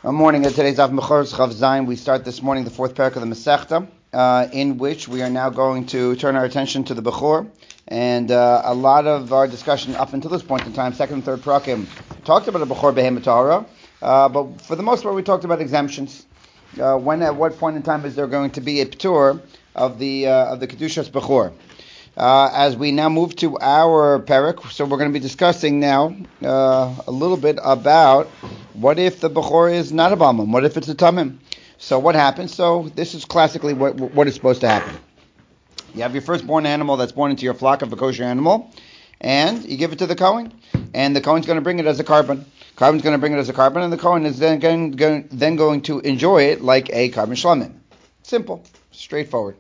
Morning of today's Av Mechor's Chav Zayin. We start this morning the fourth parak of the Masechta, in which we are now going to turn our attention to the Bechor. And a lot of our discussion up until this point in time, second and third parakim, talked about the Bechor Behemoth Tahara, but for the most part we talked about exemptions. At what point in time is there going to be a ptur of the Kedushas Bechor? As we now move to our parak, so we're going to be discussing now a little bit about what if the Bechor is not a Balmum? What if it's a Tamim? So what happens? So this is classically what is supposed to happen. You have your firstborn animal that's born into your flock of a kosher animal, and you give it to the Kohen, and the Kohen's going to bring it as a carbon. Carbon's going to bring it as a carbon, and the Kohen is then going to enjoy it like a carbon shlamim. Simple, straightforward.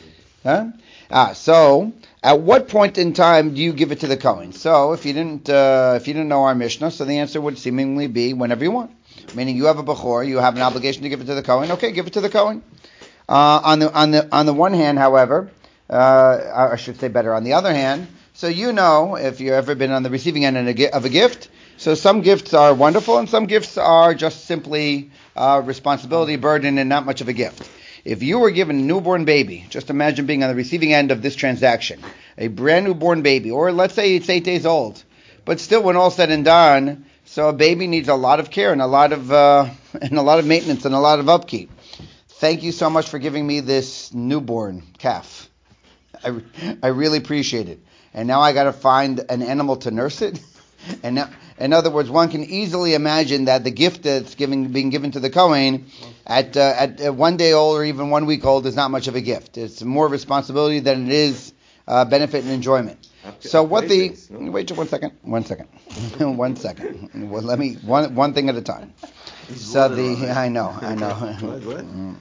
So at what point in time do you give it to the Kohen? So if you didn't know our Mishnah, so the answer would seemingly be whenever you want. Meaning you have a Bechor, you have an obligation to give it to the Kohen. Okay, give it to the Kohen. On the one hand, however, I should say better. On the other hand, so you know if you've ever been on the receiving end of a gift. So some gifts are wonderful, and some gifts are just simply responsibility, burden, and not much of a gift. If you were given a newborn baby, just imagine being on the receiving end of this transaction, a brand new born baby, or let's say it's 8 days old, but still when all said and done, so a baby needs a lot of care and a lot of maintenance and a lot of upkeep. Thank you so much for giving me this newborn calf. I really appreciate it. And now I got to find an animal to nurse it. And now, in other words, one can easily imagine that the gift that's being given to the Kohen at 1 day old or even 1 week old is not much of a gift. It's more responsibility than it is benefit and enjoyment. So what the wait just 1 second. 1 second. 1 second. Well, let me one thing at a time. So I know.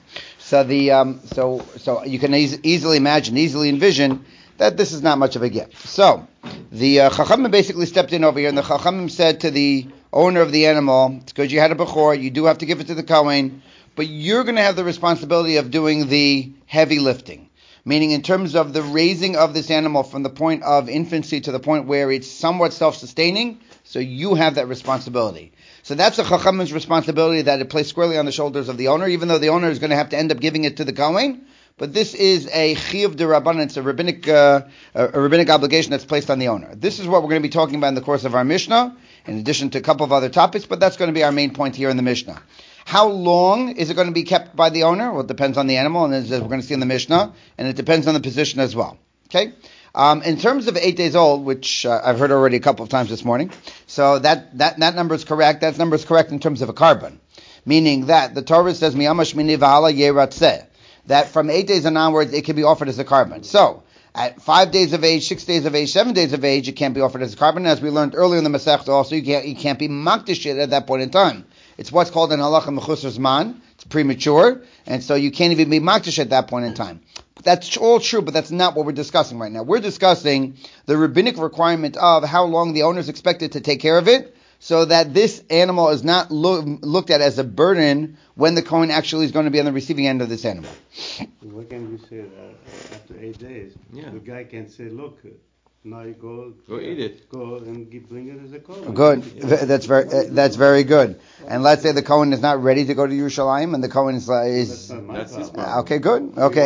So you can easily envision that this is not much of a gift. So the Chachamim basically stepped in over here, and the Chachamim said to the owner of the animal, it's because you had a Bechor, you do have to give it to the Kohen, but you're going to have the responsibility of doing the heavy lifting. Meaning in terms of the raising of this animal from the point of infancy to the point where it's somewhat self-sustaining, so you have that responsibility. So that's the Chachamim's responsibility that it placed squarely on the shoulders of the owner, even though the owner is going to have to end up giving it to the Kohen. But this is a chiyuv d'Rabbanan, it's a rabbinic obligation that's placed on the owner. This is what we're going to be talking about in the course of our Mishnah, in addition to a couple of other topics, but that's going to be our main point here in the Mishnah. How long is it going to be kept by the owner? Well, it depends on the animal, and as we're going to see in the Mishnah, and it depends on the position as well. Okay? In terms of 8 days old, which I've heard already a couple of times this morning, so that number is correct. That number is correct in terms of a carbon, meaning that the Torah says, Miyamash mini v'ala yeratzeh, that from 8 days and onwards, it can be offered as a carbon. So, at 5 days of age, 6 days of age, 7 days of age, it can't be offered as a carbon. As we learned earlier in the Masechta also, you can't be makdish it at that point in time. It's what's called an halacha mechusar zman. It's premature, and so you can't even be makdish at that point in time. That's all true, but that's not what we're discussing right now. We're discussing the rabbinic requirement of how long the owner is expected to take care of it, so that this animal is not looked at as a burden when the Kohen actually is going to be on the receiving end of this animal. Why can't we say that after 8 days, the guy can say, look, now you go eat it. Go and bring it as a Kohen. Good. That's very good. And let's say the Kohen is not ready to go to Yerushalayim, and the Kohen is That's his problem. okay. Good. Okay.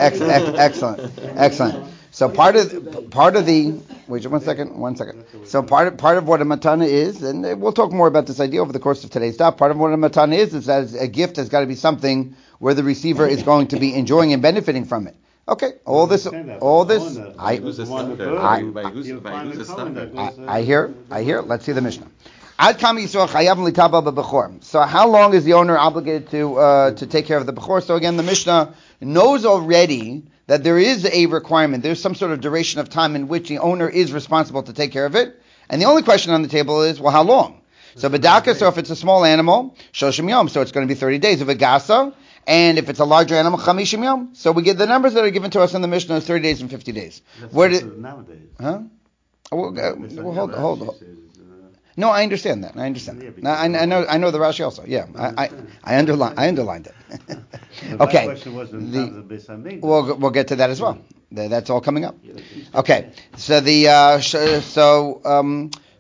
Excellent. So part of the wait 1 second. So part of what a matana is, and we'll talk more about this idea over the course of today's talk. Part of what a matana is that a gift has got to be something where the receiver is going to be enjoying and benefiting from it. Okay, all this. I hear. Let's see the Mishnah. So how long is the owner obligated to take care of the Bechor? So again, the Mishnah knows already that there is a requirement. There's some sort of duration of time in which the owner is responsible to take care of it. And the only question on the table is, well, how long? So Bedaka, so if it's a small animal, Shoshim Yom, so it's going to be 30 days. If it's Gasa, and if it's a larger animal, Chamishim Yom. So we get the numbers that are given to us in the Mishnah is 30 days and 50 days. That's nowadays. Huh? Well, hold. No, I understand that. I know the Rashi also. Yeah, I underlined it. Okay. We'll get to that as well. That's all coming up. Okay. So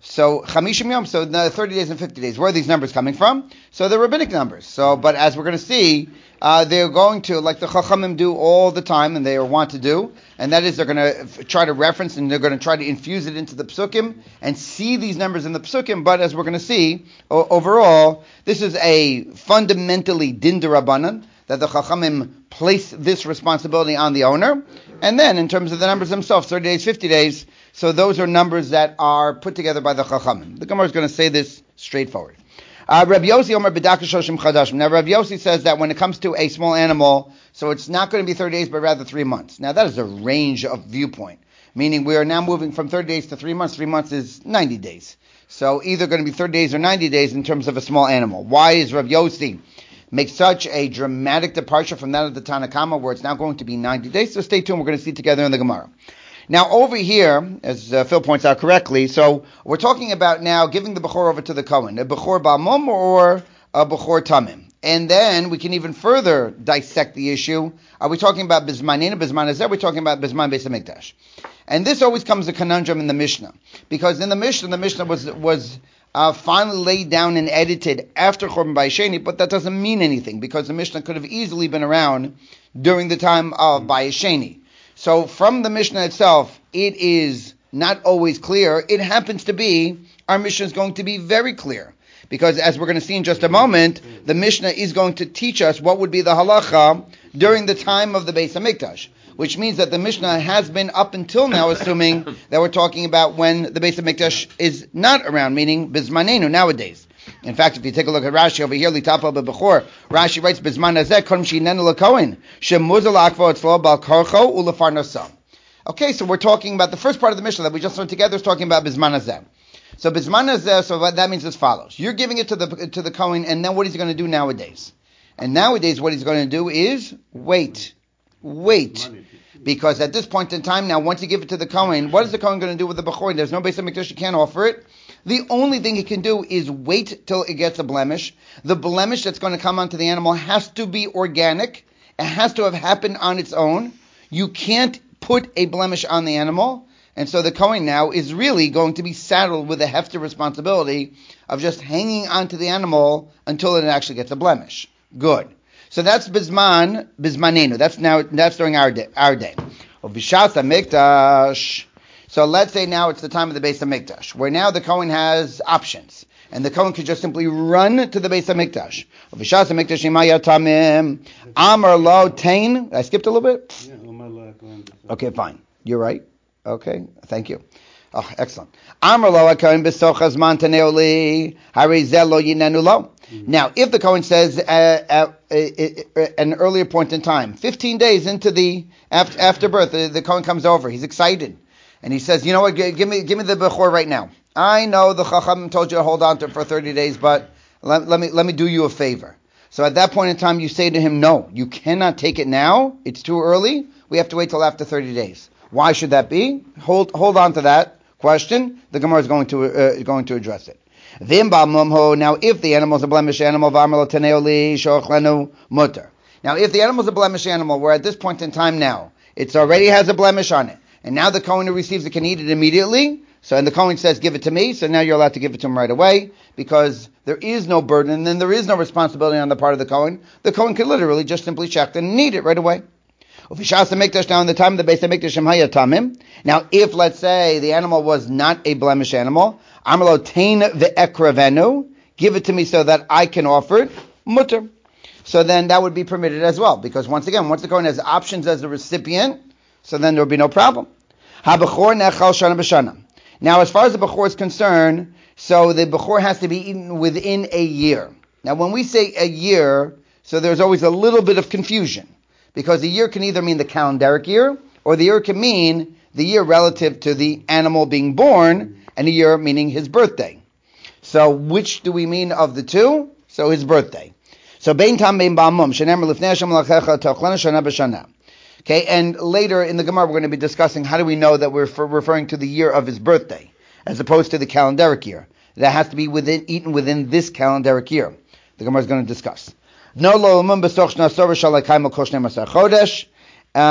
So Chamishim Yom, so 30 days and 50 days. Where are these numbers coming from? So they're rabbinic numbers. So, but as we're going to see, they're going to, like the Chachamim do all the time, and they want to do, and that is they're going to try to reference, and they're going to try to infuse it into the Psukim, and see these numbers in the Psukim, but as we're going to see, overall, this is a fundamentally din d'Rabbanan, that the Chachamim place this responsibility on the owner, and then in terms of the numbers themselves, 30 days, 50 days, so those are numbers that are put together by the Chachamim. The Gemara is going to say this straightforward. Rabbi Yossi Omer B'Daka Shoshim Chadashim. Now Rabbi Yossi says that when it comes to a small animal, so it's not going to be 30 days, but rather 3 months. Now that is a range of viewpoint, meaning we are now moving from 30 days to 3 months. 3 months is 90 days. So either going to be 30 days or 90 days in terms of a small animal. Why is Rabbi Yossi make such a dramatic departure from that of the Tanna Kama, where it's now going to be 90 days? So stay tuned. We're going to see it together in the Gemara. Now over here, as Phil points out correctly, so we're talking about now giving the Bechor over to the Kohen, a Bechor Ba'amum or a Bechor Tamim. And then we can even further dissect the issue. Are we talking about Bizmanina, Bizman Azeh? We're talking about Bizman Beis HaMikdash. And this always comes a conundrum in the Mishnah. Because in the Mishnah was finally laid down and edited after Churban Bayis Sheni, but that doesn't mean anything, because the Mishnah could have easily been around during the time of Bayis Sheni. So from the Mishnah itself, it is not always clear. It happens to be, our Mishnah is going to be very clear. Because as we're going to see in just a moment, the Mishnah is going to teach us what would be the halacha during the time of the Beis HaMikdash. Which means that the Mishnah has been up until now assuming that we're talking about when the Beis HaMikdash is not around, meaning Bizmanenu, nowadays. In fact, if you take a look at Rashi over here, Litapa B'Bechor, Rashi writes, Bizman Azeh, Kodem Shinenu L'Kohen, Shemuzal Akvo Etzlo Bal Karcho U'Lefar Nosam. Okay, so we're talking about the first part of the Mishnah that we just learned together is talking about Bizman Azeh. So Bizman Azeh, so what that means as follows. You're giving it to the Kohen, and then what is he going to do nowadays? And nowadays what he's going to do is wait. Because at this point in time now, once you give it to the Kohen, what is the Kohen going to do with the Bechor? There's no Beis HaMikdash, you can't offer it. The only thing he can do is wait till it gets a blemish. The blemish that's going to come onto the animal has to be organic. It has to have happened on its own. You can't put a blemish on the animal. And so the Kohen now is really going to be saddled with a hefty responsibility of just hanging onto the animal until it actually gets a blemish. Good. So that's Bizmanenu. That's during our day. B'Shas HaMikdash. So let's say now it's the time of the Beis HaMikdash, where now the Kohen has options. And the Kohen could just simply run to the Beis HaMikdash. B'Shas HaMikdash Imaya Tamim. Amar Lo Tain. I skipped a little bit? Yeah. Okay, fine. You're right. Okay, thank you. Oh, excellent. Amar Lo HaKohen B'Sochas Man Taneoli. Harizel Lo Yinenu Lo. Now, if the Kohen says at an earlier point in time, 15 days into the after birth, the Kohen comes over. He's excited. And he says, you know what, give me the Bechor right now. I know the Chacham told you to hold on to it for 30 days, but let me do you a favor. So at that point in time, you say to him, no, you cannot take it now. It's too early. We have to wait till after 30 days. Why should that be? Hold on to that question. The Gemara is going to address it. Now, if the animal is a blemish animal, now if the animal is a blemish animal, where at this point in time now, it already has a blemish on it, and now the Kohen who receives it can eat it immediately, so and the Kohen says, give it to me, so now you're allowed to give it to him right away, because there is no burden, and then there is no responsibility on the part of the Kohen. The Kohen could literally just simply check and eat it right away. Now in the time of the Beis HaMikdash Tamim. Now if, let's say, the animal was not a blemish animal, Amalo Tain ve'ekravenu, give it to me so that I can offer it, mutter. So then that would be permitted as well, because once the Kohen has options as a recipient, so then there would be no problem. Ha-bechor nechal shana b'shana. Now as far as the Bechor is concerned, so the Bechor has to be eaten within a year. Now when we say a year, so there's always a little bit of confusion, because a year can either mean the calendaric year, or the year can mean the year relative to the animal being born, and a year meaning his birthday. So which do we mean of the two? So his birthday. So bein tam bein ba'amum shenemar lifnei Hashem lachecha tochlana shana b'shana. Okay, and later in the Gemara we're going to be discussing how do we know that we're referring to the year of his birthday as opposed to the calendaric year. That has to be eaten within this calendaric year. The Gemara is going to discuss. No lo umum besoch shnasor v'shalakayim kol 12 chodesh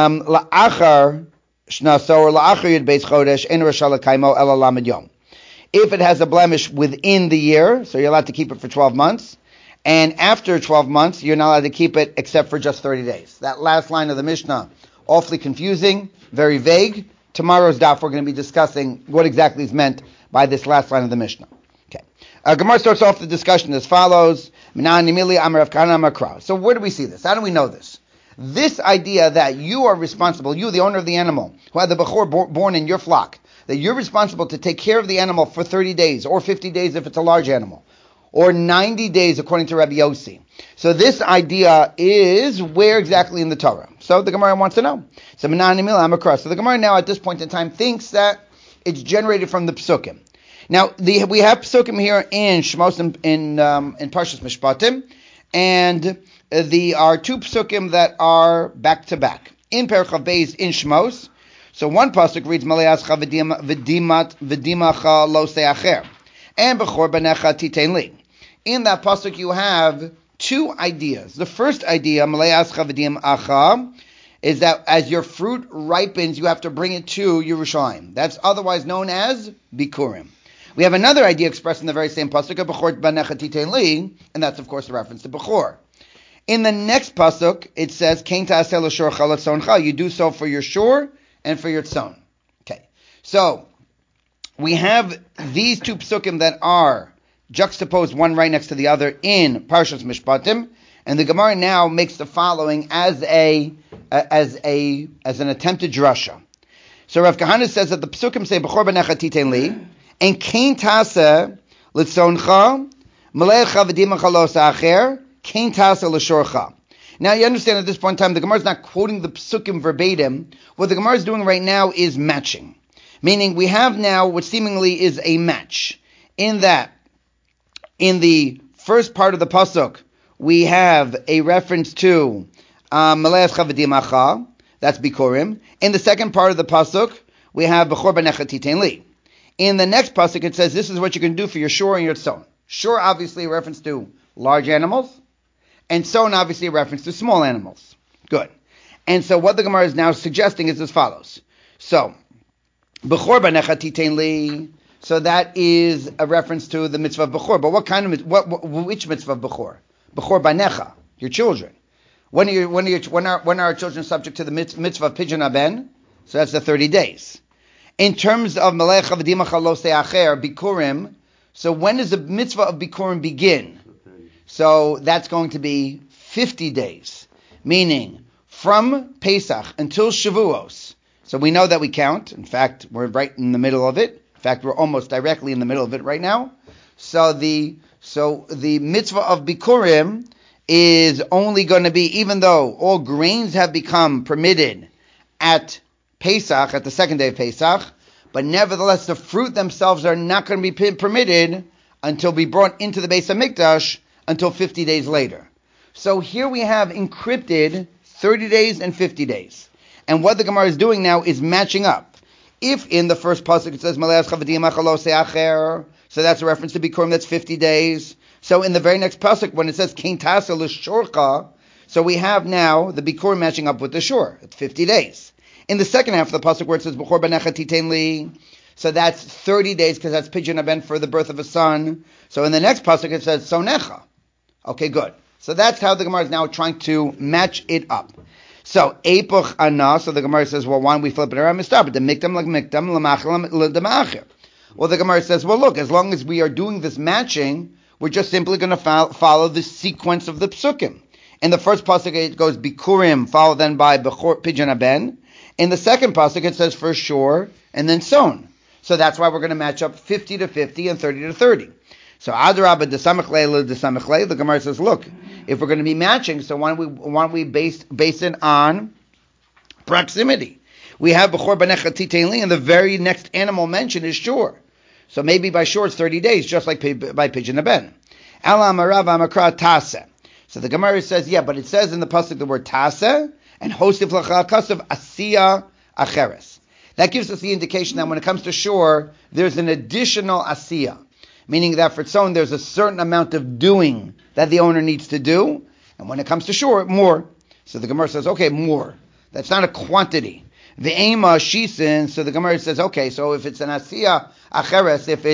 la'achar shnasor la'achar yud beis chodesh en r'shalakayim ela lamed yom. If it has a blemish within the year, so you're allowed to keep it for 12 months. And after 12 months, you're not allowed to keep it except for just 30 days. That last line of the Mishnah, awfully confusing, very vague. Tomorrow's daf, we're going to be discussing what exactly is meant by this last line of the Mishnah. Okay. Gemara starts off the discussion as follows. So where do we see this? How do we know this? This idea that you are responsible, you, the owner of the animal, who had the bechor born in your flock, that you're responsible to take care of the animal for 30 days, or 50 days if it's a large animal, or 90 days according to Rabbi Yossi. So this idea is where exactly in the Torah? So the Gemara wants to know. So the Gemara now at this point in time thinks that it's generated from the Psukim. Now we have Psukim here in Shmos in Parshas Mishpatim, and there are two Psukim that are back to back. In Perek Beis in Shmos, so one pasuk reads Maleascha v'dimacha lo se'acher, and Bechor banecha titein li. In that pasuk you have two ideas. The first idea, Maleascha v'dimacha, is that as your fruit ripens, you have to bring it to Yerushalayim. That's otherwise known as Bikurim. We have another idea expressed in the very same pasuk, Bechor banecha titein li, and that's of course the reference to Bechor. In the next pasuk, it says, Kein ta'aseh l'shorcha l'tzoncha. You do so for your shor and for your tzon. Okay. So, we have these two psukim that are juxtaposed one right next to the other in Parshas Mishpatim, and the Gemara now makes the following as an attempted drasha. So Rav Kahana says that the psukim say, Bechor banecha titein li, and Kein ta'aseh l'tzoncha, melecha v'dimacha lo sa'acher, now you understand at this point in time the Gemara is not quoting the psukim verbatim. What the Gemara is doing right now is matching. Meaning we have now what seemingly is a match. In that, in the first part of the pasuk, we have a reference to Maleascha v'dimacha, that's Bikurim. In the second part of the pasuk, we have Bechor banecha titein li. In the next pasuk it says this is what you can do for your shor and your tzon. Shor obviously a reference to large animals, and tzon obviously a reference to small animals. Good. And so what the Gemara is now suggesting is as follows. So, Bechor banecha titein li, so that is a reference to the mitzvah of Bechor. But what kind of which mitzvah of Bechor? Bechor banecha, your children. When are our children subject to the mitzvah of Pidyon Haben? So that's the 30 days. In terms of Melecha v'dimacha lo se'acher, Bikurim, so when does the mitzvah of Bikurim begin? So that's going to be 50 days, meaning from Pesach until Shavuos. So we know that we count. In fact, we're right in the middle of it. In fact, we're almost directly in the middle of it right now. So the mitzvah of Bikurim is only going to be, even though all grains have become permitted at Pesach, at the second day of Pesach, but nevertheless the fruit themselves are not going to be permitted until be brought into the Beis HaMikdash until 50 days later. So here we have encrypted 30 days and 50 days. And what the Gemara is doing now is matching up. If in the first pasuk it says, Maleascha v'dimacha lo se'acher, so that's a reference to Bikurim, that's 50 days. So in the very next pasuk, when it says, Kein ta'aseh l'shorcha, so we have now the Bikurim matching up with the shor. It's 50 days. In the second half of the pasuk where it says, Bechor banecha titein li, so that's 30 days because that's Pidyon Haben for the birth of a son. So in the next pasuk it says, Sonecha. Okay, good. So that's how the Gemara is now trying to match it up. So, Epoch Ana, so the Gemara says, well, why don't we flip it around and stop it? The mikdam like mikdam, l'machel l'damachir. Well, the Gemara says, well, look, as long as we are doing this matching, we're just simply going to follow the sequence of the psukim. In the first pasuk, it goes Bikurim, followed then by Bechor Pidyon Haben. In the second pasuk, it says for sure, and then Son. So that's why we're going to match up 50 to 50 and 30 to 30. So Adrabah desamichle, the Gemara says, look, if we're going to be matching, so why don't we base it on proximity? We have Bechor banecha titein li, and the very next animal mentioned is shor. So maybe by shor it's 30 days, just like by Pidyon Haben. Ala amarav amakra taseh. So the Gemara says, yeah, but it says in the pasuk the word taseh, and hostif l'cha kasav asiya acheres. That gives us the indication that when it comes to shor, there's an additional asiya. Meaning that for tzon, there's a certain amount of doing that the owner needs to do. And when it comes to shor, more. So the Gemara says, okay, more. That's not a quantity. The ema shisin, so the Gemara says, okay, so if it's an asiya acheres, if it's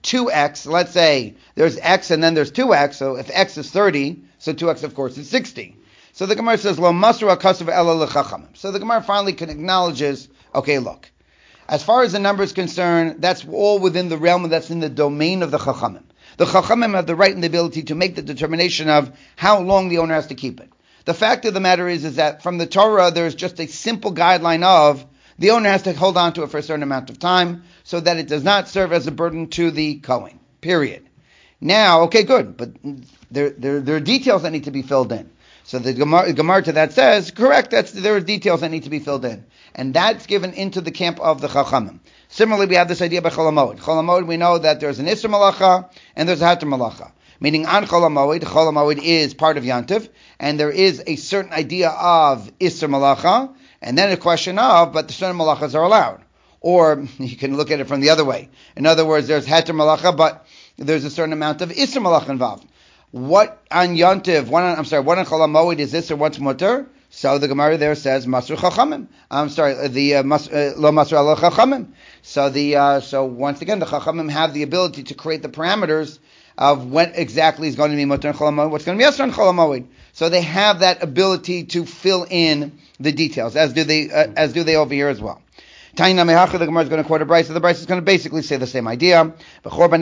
2x, let's say there's x and then there's 2x, so if x is 30, so 2x of course is 60. So the Gemara says, Lo masru akasav ela lechachamim. So the Gemara finally acknowledges, okay, look, as far as the number is concerned, that's all within the realm, that's in the domain of the chachamim. The chachamim have the right and the ability to make the determination of how long the owner has to keep it. The fact of the matter is that from the Torah, there's just a simple guideline of the owner has to hold on to it for a certain amount of time so that it does not serve as a burden to the Kohen. Period. Now, okay, good, but there are details that need to be filled in. So the Gemara to that says, correct, there are details that need to be filled in. And that's given into the camp of the Chachamim. Similarly, we have this idea by Chol HaMoed. Chol HaMoed, we know that there's an Isser Malacha and there's a Hater Malacha. Meaning on Chol HaMoed is part of Yantiv, and there is a certain idea of Isser Malacha, and then a question of, but the certain Malachas are allowed. Or you can look at it from the other way. In other words, there's Hater Malacha, but there's a certain amount of Isser Malacha involved. What on Yantiv, what on Chol HaMoed is Isser, what's Mutter? So the Gemara there says Masru Chachamim. Lo Masru Ala Chachamim. So once again, the Chachamim have the ability to create the parameters of what exactly is going to be Mutter and Chol HaMoed, what's going to be Asr and Chol HaMoed. So they have that ability to fill in the details, as do they over here as well. Taina Mehacha, the Gemara is going to quote a Brisa. The Brisa is going to basically say the same idea. Host of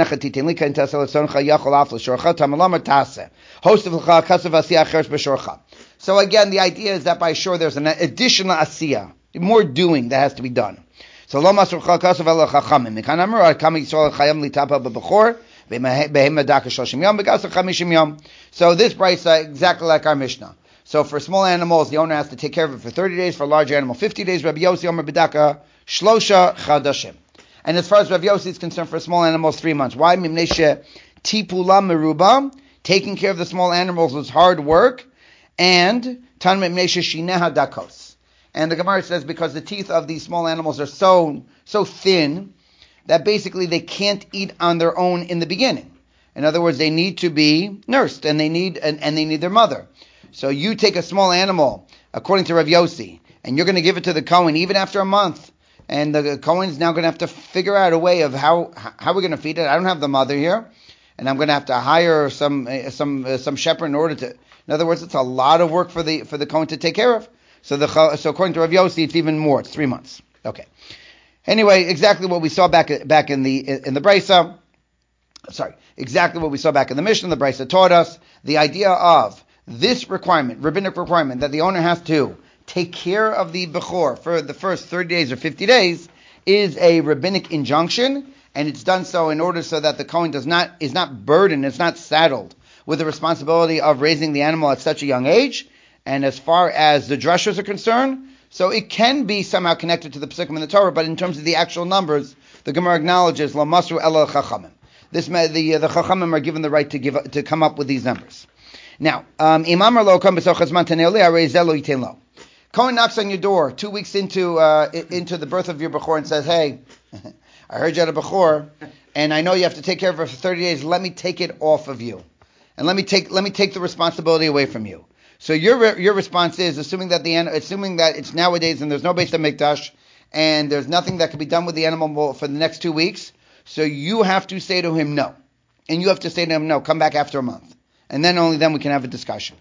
So again, the idea is that by shore there's an additional asiyah, more doing that has to be done. So lo masur kasav ela chachamim. Mikan amru kam yisrael chayam litapa bebechor behem medaka 30 yom begasar 50 yom. So this Brisa exactly like our Mishnah. So for small animals, the owner has to take care of it for 30 days. For a large animal, 50 days. Rabbi Yossi Omer bedaka shlosha chadashim. And as far as Rabbi Yossi is concerned, for small animals, 3 months. Why? Mimneshe tipula meruba. Taking care of the small animals was hard work. And tan mimneshe shineha dakos. And the Gemara says because the teeth of these small animals are so thin that basically they can't eat on their own in the beginning. In other words, they need to be nursed and they need their mother. So you take a small animal, according to Rav Yossi, and you're going to give it to the Kohen even after a month, and the Kohen is now going to have to figure out a way of how we're going to feed it. I don't have the mother here, and I'm going to have to hire some shepherd in order to. In other words, it's a lot of work for the Kohen to take care of. So according to Rav Yossi, it's even more. It's 3 months. Okay. Anyway, exactly what we saw back in the Brisa. Sorry, exactly what we saw back in the Mishnah. The Brisa taught us the idea of this requirement, rabbinic requirement, that the owner has to take care of the Bechor for the first 30 days or 50 days is a rabbinic injunction, and it's done so in order so that the Kohen is not burdened, it's not saddled with the responsibility of raising the animal at such a young age. And as far as the drushas are concerned, so it can be somehow connected to the Pesukim in the Torah, but in terms of the actual numbers, the Gemara acknowledges Lo Masru Ela Chachamim. The Chachamim are given the right to come up with these numbers. Now, Imam lo kam besochas man taneli arei zelo yiten lo. Kohen knocks on your door 2 weeks into the birth of your Bechor and says, "Hey, I heard you had a Bechor, and I know you have to take care of it for 30 days. Let me take it off of you, and let me take the responsibility away from you." So your response is assuming that it's nowadays and there's no Beis HaMikdash and there's nothing that can be done with the animal for the next 2 weeks. So you have to say to him no, and you have to say to him no. Come back after a month. And then only then we can have a discussion.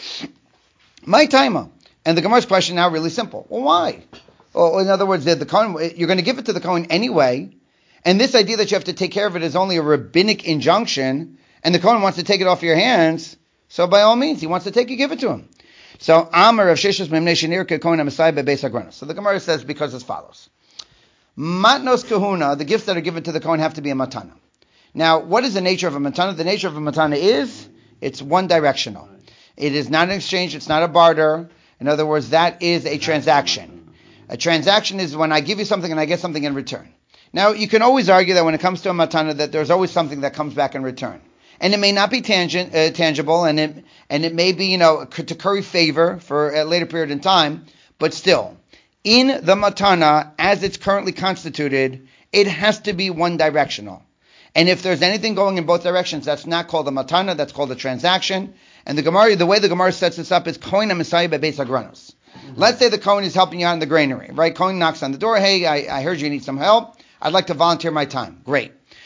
My timer. And the Gemara's question now really simple. Well, why? Well, in other words, the Kohen, you're going to give it to the Kohen anyway, and this idea that you have to take care of it is only a rabbinic injunction, and the Kohen wants to take it off your hands, so by all means, he wants to take it, give it to him. So, Amar of Shishas Memnei Shenirka Kohen HaMasai Bebeis HaGranos. So the Gemara says because as follows. Matnos Kahuna, the gifts that are given to the Kohen have to be a matana. Now, what is the nature of a matana? The nature of a matana is it's one directional. It is not an exchange. It's not a barter. In other words, that is a transaction. A transaction is when I give you something and I get something in return. Now, you can always argue that when it comes to a matana, that there's always something that comes back in return. And it may not be tangible, and it may be, to curry favor for a later period in time, but still, in the matana, as it's currently constituted, it has to be one directional. And if there's anything going in both directions, that's not called a matana, that's called a transaction. And the way the Gemara sets this up is Kohen HaMasai Bebeis HaGranos. Let's say the Kohen is helping you out in the granary, right? Kohen knocks on the door, hey, I heard you need some help. I'd like to volunteer my time. Great.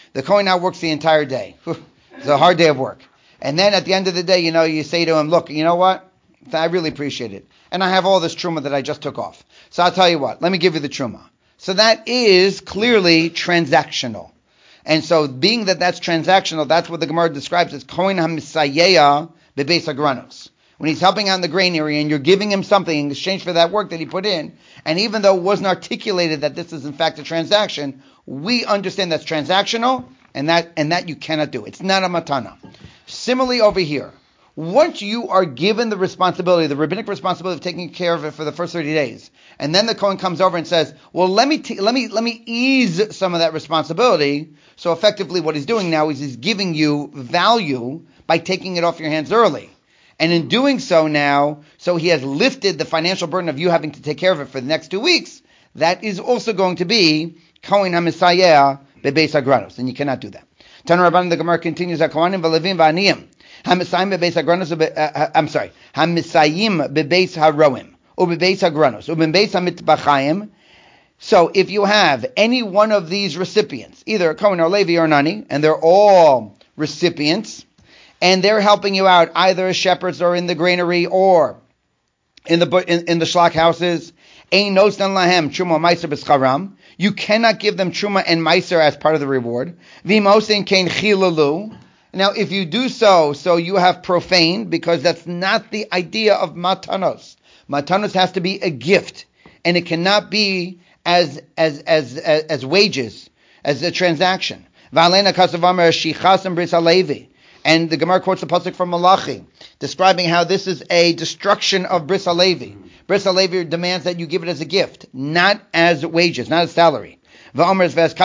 The Kohen now works the entire day. It's a hard day of work. And then at the end of the day, you say to him, look, you know what? I really appreciate it. And I have all this truma that I just took off. So I'll tell you what, let me give you the truma. So that is clearly transactional. And so being that that's transactional, that's what the Gemara describes as Kohen HaMisayeya Bebeis HaGranos. When he's helping out in the grain area and you're giving him something in exchange for that work that he put in, and even though it wasn't articulated that this is in fact a transaction, we understand that's transactional, and that you cannot do. It's not a matana. Similarly over here, once you are given the responsibility, the rabbinic responsibility of taking care of it for the first 30 days, and then the Kohen comes over and says, well, let me ease some of that responsibility. So effectively what he's doing now is he's giving you value by taking it off your hands early. And in doing so now, so he has lifted the financial burden of you having to take care of it for the next 2 weeks. That is also going to be Kohen HaMisayeh Bebeis HaGranos, and you cannot do that. Tanu Rabbanan, the Gemara continues, HaKohanim v'Levim v'Aniyim, HaMisayim Bebeis HaGranos, HaMisayim Bebeis HaRoim, Ubebeis HaGranos, Ubebeis HaMitbachayim. So if you have any one of these recipients, either a Kohen or Levi or Nani, and they're all recipients, and they're helping you out either as shepherds or in the granary or in the shlach houses, ein nosnan lahem truma meiser b'scharam. You cannot give them truma and meiser as part of the reward. V'mosin kein chilalu. Now, if you do so you have profaned, because that's not the idea of matanos. Matanos has to be a gift, and it cannot be as wages, as a transaction. V'alena kasavamer shichas and bris halevi. And the Gemara quotes a pasuk from Malachi, describing how this is a destruction of Bris HaLevi. Bris HaLevi demands that you give it as a gift, not as wages, not as salary. And it says in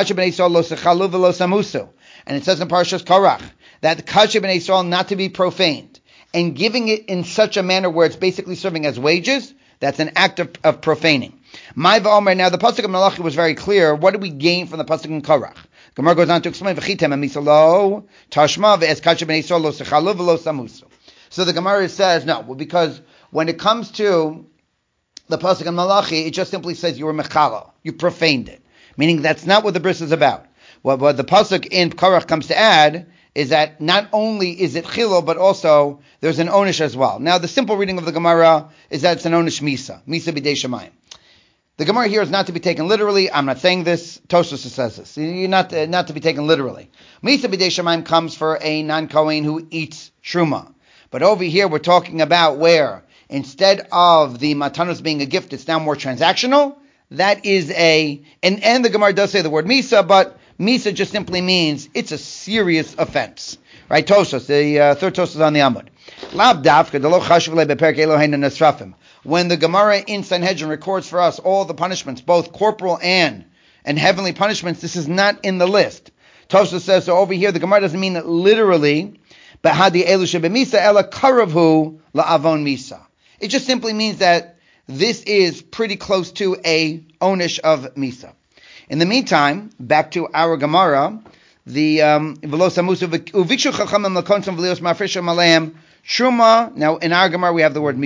Parashas Korach that the Kasher B'nai Yisrael not to be profaned. And giving it in such a manner where it's basically serving as wages, that's an act of profaning. Now the pasuk of Malachi was very clear. What do we gain from the pasuk in Korach? Gemara goes on to explain, so the Gemara says, no, because when it comes to the pasuk in Malachi, it just simply says you were mechala, you profaned it, meaning that's not what the bris is about. What the pasuk in Korach comes to add is that not only is it chilo, but also there's an onish as well. Now, the simple reading of the Gemara is that it's an onish misa b'dei shamayim. The Gemara here is not to be taken literally. I'm not saying this. Tosfos says this. You're not to be taken literally. Misa b'dei shamayim comes for a non-Kohen who eats truma. But over here we're talking about where instead of the matanos being a gift, it's now more transactional. That is and the Gemara does say the word misa, but misa just simply means it's a serious offense. Right? Tosfos, the third Tosfos on the Amud. Lav dafka delo chashuv le beperek Eloheinu nesrafim. When the Gemara in Sanhedrin records for us all the punishments, both corporal and heavenly punishments, this is not in the list. Tosfos says, so over here the Gemara doesn't mean it literally, but hadi elu shebemisa ela karavhu la'avon misa. It just simply means that this is pretty close to a onish of misa. In the meantime, back to our Gemara, the velos hamusu uvikshu chachamim lakonsom v'lios mafrishim aleim truma. Now in our Gemara we have the word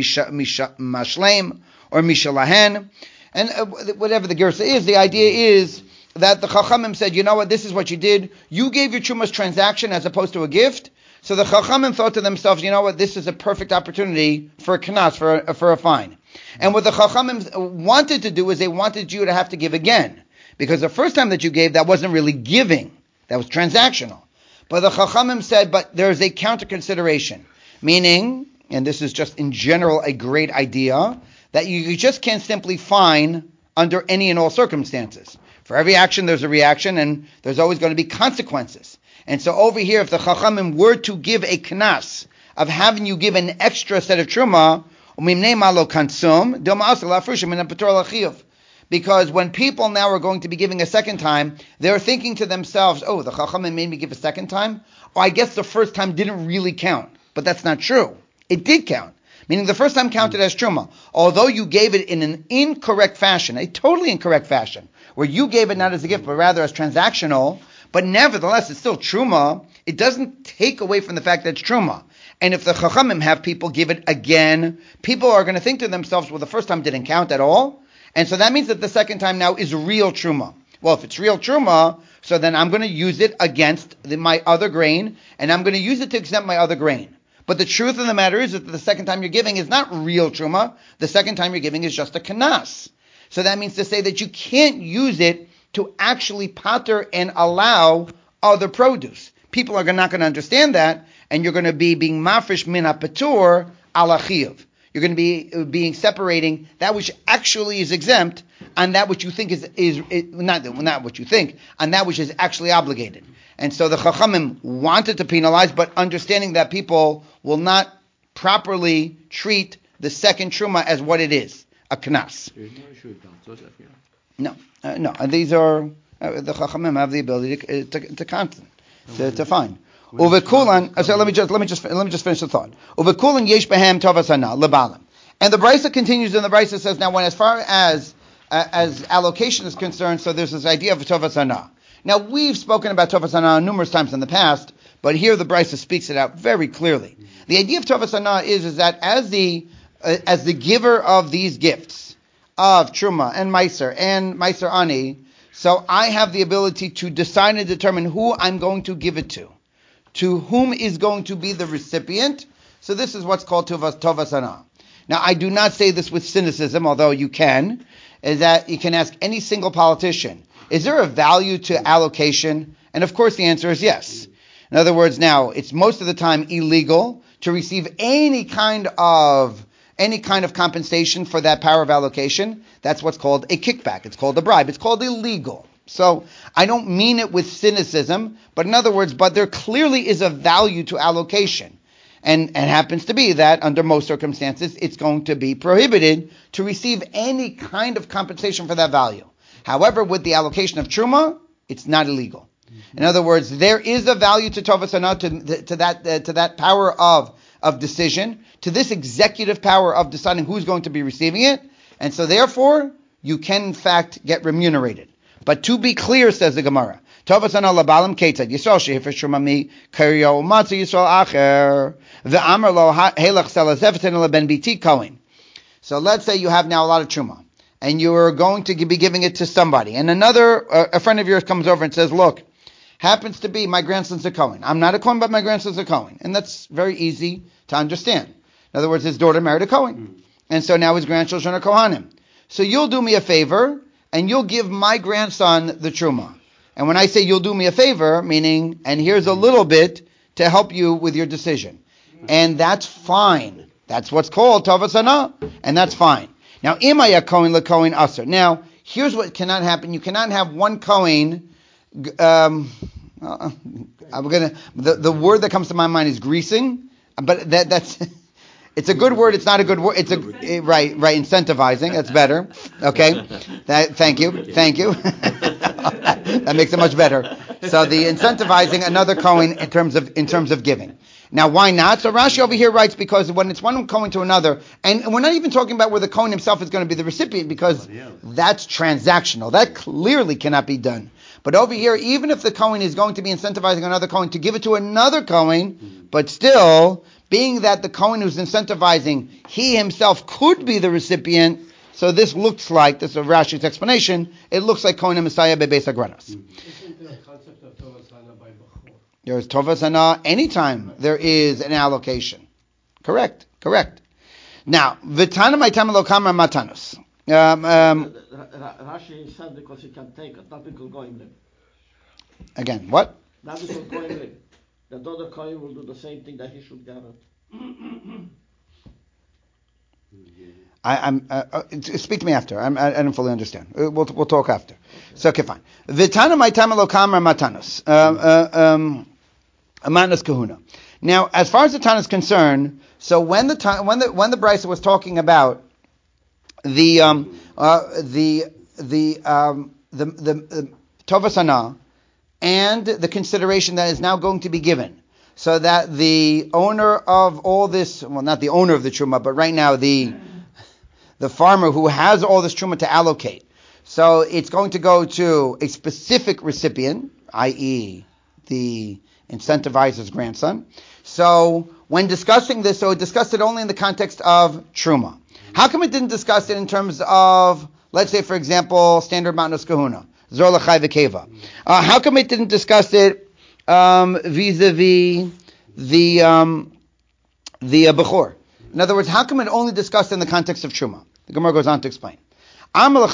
mashleim or mishalahen, and whatever the gersa is, the idea is that the chachamim said, you know what, this is what you did. You gave your truma's transaction as opposed to a gift. So the chachamim thought to themselves, you know what, this is a perfect opportunity for a knas, for a fine. And what the chachamim wanted to do is they wanted you to have to give again, because the first time that you gave, that wasn't really giving, that was transactional. But the chachamim said, but there's a counter consideration. Meaning, and this is just in general a great idea, that you just can't simply fine under any and all circumstances. For every action there's a reaction, and there's always going to be consequences. And so over here, if the chachamim were to give a knas of having you give an extra set of truma, because when people now are going to be giving a second time, they're thinking to themselves, oh, the chachamim made me give a second time? Or I guess the first time didn't really count. But that's not true. It did count. Meaning the first time counted as truma. Although you gave it in an incorrect fashion, a totally incorrect fashion, where you gave it not as a gift, but rather as transactional, but nevertheless it's still truma, it doesn't take away from the fact that it's truma. And if the chachamim have people give it again, people are going to think to themselves, well, the first time didn't count at all. And so that means that the second time now is real truma. Well, if it's real truma, So then I'm going to use it against my other grain, and I'm going to use it to exempt my other grain. But the truth of the matter is that the second time you're giving is not real truma. The second time you're giving is just a kanas. So that means to say that you can't use it to actually pater and allow other produce. People are not going to understand that, and you're going to be being mafresh min hapatur ala chiyuv. You're going to be being separating that which actually is exempt and that which you think is not what you think, and that which is actually obligated. And so the Chachamim wanted to penalize, but understanding that people will not properly treat the second truma as what it is, a knas. No. These are the Chachamim have the ability to find. Uvekulan. So let me just finish the thought. Uvekulan yesh behem tovas hana lebalim. And the Brisa continues, and the Brisa says, now when as far as allocation is concerned, so there's this idea of tovas hana. Now we've spoken about tovas hana numerous times in the past, but here the Brisa speaks it out very clearly. The idea of tovas hana is that as the giver of these gifts of truma and meiser ani, so I have the ability to decide and determine who I'm going to give it to whom is going to be the recipient. So this is what's called tovas hana. Now I do not say this with cynicism, although you can, is that you can ask any single politician, is there a value to allocation? And of course the answer is yes. In other words, now it's most of the time illegal to receive any kind of compensation for that power of allocation. That's what's called a kickback. It's called a bribe. It's called illegal. So I don't mean it with cynicism, but in other words, but there clearly is a value to allocation. And happens to be that under most circumstances, it's going to be prohibited to receive any kind of compensation for that value. However, with the allocation of truma, it's not illegal. In other words, there is a value to tovas hana, to that power of decision, to this executive power of deciding who's going to be receiving it, and so therefore you can in fact get remunerated. But to be clear, says the Gemara, tovas hana labalim ketzad Yisrael shehifer truma mi karyo umatzu Yisrael acher ve'amar lo helach selazevten leben biti kohen. So let's say you have now a lot of truma, and you are going to be giving it to somebody, and a friend of yours comes over and says, look, happens to be my grandson's a Kohen. I'm not a Kohen, but my grandson's a Kohen. And that's very easy to understand. In other words, his daughter married a Kohen. And so now his grandchildren are Kohanim. So you'll do me a favor, and you'll give my grandson the Truma. And when I say you'll do me a favor, meaning, and here's a little bit to help you with your decision. And that's fine. That's what's called tovas hana. And that's fine. Now, imaya Kohen le Kohen aser. Now, here's what cannot happen. You cannot have one Kohen. The word that comes to my mind is greasing, but that's it's a good word. It's not a good word. It's right incentivizing. That's better. Okay, thank you. That makes it much better. So the incentivizing another Kohen in terms of giving. Now, why not? So Rashi over here writes, because when it's one Kohen to another, and we're not even talking about where the Kohen himself is going to be the recipient, because that's transactional. That clearly cannot be done. But over here, even if the Kohen is going to be incentivizing another Kohen to give it to another Kohen, but still, being that the Kohen who's incentivizing, he himself could be the recipient, so this looks like, this is Rashi's explanation, it looks like Kohen Messiah bebeis hagranos. Isn't there a concept of tovas hana by bachor? There is tovas hana anytime there is an allocation. Correct. Now, v'tana maitam lo kamar matanus. Rashi said because he can take it, not because going live. Again, what? Not because going live. The other Kohen will do the same thing that he should get it. Speak to me after. I don't fully understand. We'll talk after. So okay, fine. V'tana maitam lo kamar matanus. Matanus kahuna. Now, as far as the Tana is concerned, so when the Brisa was talking about the tovas hana and the consideration that is now going to be given, so that the owner of all this, well, not the owner of the truma, but right now the farmer who has all this truma to allocate, so it's going to go to a specific recipient, i.e. the incentivizer's grandson. So when discussing this, so it discussed it only in the context of truma. How come it didn't discuss it in terms of, let's say, for example, standard Matnas Kahuna? Zor L'chai V'Keva. How come it didn't discuss it vis-a-vis the Bechor? In other words, how come it only discussed in the context of Truma? The Gemara goes on to explain. So the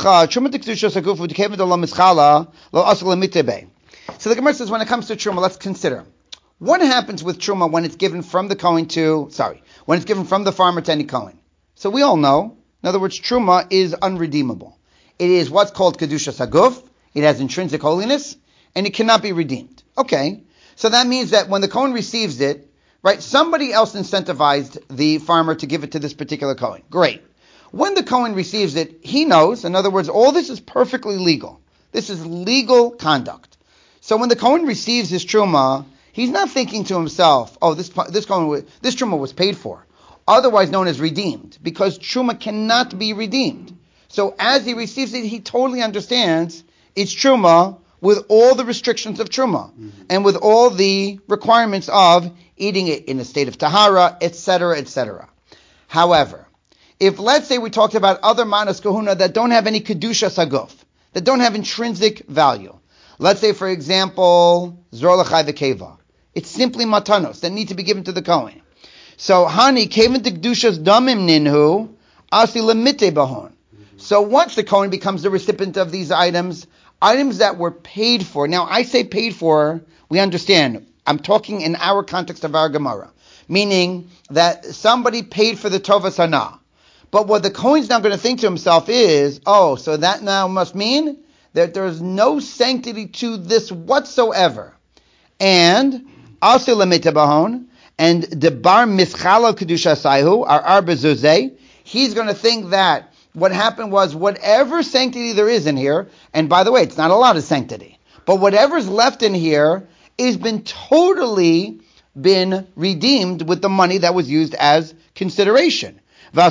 Gemara says when it comes to Truma, let's consider what happens with Truma when it's given from the Kohen when it's given from the farmer to any Kohen. So we all know, in other words, Truma is unredeemable. It is what's called Kedushas Haguf. It has intrinsic holiness, and it cannot be redeemed. Okay, so that means that when the Kohen receives it, right, somebody else incentivized the farmer to give it to this particular Kohen. Great. When the Kohen receives it, he knows, in other words, all this is perfectly legal. This is legal conduct. So when the Kohen receives his Truma, he's not thinking to himself, oh, this Truma was paid for, otherwise known as redeemed, because Truma cannot be redeemed. So as he receives it, he totally understands it's Truma with all the restrictions of Truma, and with all the requirements of eating it in a state of Tahara, etc., etc. However, if let's say we talked about other Manas Kahuna that don't have any Kedusha Saguf, that don't have intrinsic value, let's say for example, Zor L'chai V'Keva, it's simply Matanos that need to be given to the Kohen. So, Hani, Kevin to Kedushas Damim Ninhu, Asi Lemite Bahon. So once the Kohen becomes the recipient of these items that were paid for. Now, I say paid for, we understand. I'm talking in our context of our Gemara. Meaning that somebody paid for the Tovas Hana. But what the Kohen's now going to think to himself is, oh, so that now must mean that there's no sanctity to this whatsoever. And, also Lemite Bahon, and Debar Mischala Kedusha Saihu, our Arba Zuzeh, he's going to think that what happened was whatever sanctity there is in here, and by the way, it's not a lot of sanctity, but whatever's left in here is totally been redeemed with the money that was used as consideration. And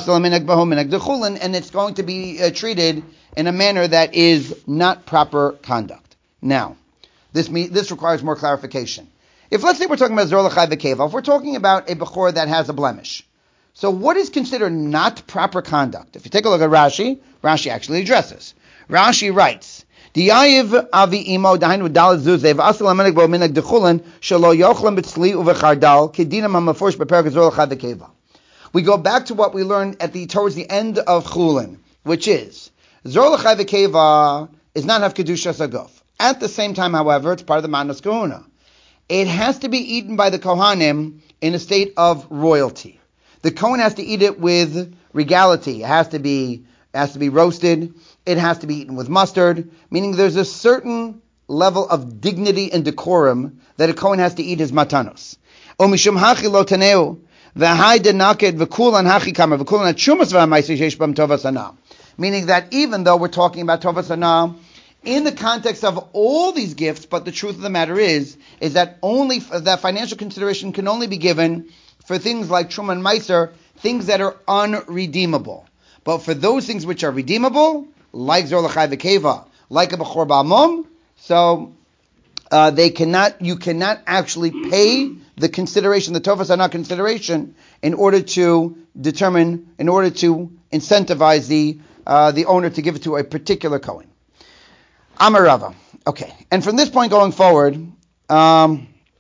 it's going to be treated in a manner that is not proper conduct. Now, this requires more clarification. If let's say we're talking about Zor L'chai V'Keva, if we're talking about a Bechor that has a blemish, so what is considered not proper conduct? If you take a look at Rashi actually addresses. Rashi writes, Diyayiv avi imo dahin v'dal zuzev asal amenek bo minag dechulin shelo yochlam b'tzli uvechardal kedinam hamaforsh beperak Zor L'chai V'Keva. We go back to what we learned towards the end of Chulin, which is Zor L'chai V'Keva is not have Kedusha Saguf. At the same time, however, it's part of the Manas Kahuna. It has to be eaten by the Kohanim in a state of royalty. The Kohen has to eat it with regality. It has to be roasted. It has to be eaten with mustard, meaning there's a certain level of dignity and decorum that a Kohen has to eat his matanos. Omishum hachi lo taneu v'hai denaked v'kulan hachi kamer v'kulan atchumas v'hamaisi sheish bam tovas hana. Meaning that even though we're talking about tovas hana in the context of all these gifts, but the truth of the matter is that only that financial consideration can only be given for things like Truma and Meiser, things that are unredeemable. But for those things which are redeemable, like Zor L'chai V'Keva, like a Bechor Ba'amom, so you cannot actually pay the consideration, the Tovas Hana consideration, in order to incentivize the owner to give it to a particular Kohen. Amar Rava. Okay, and from this point going forward, now,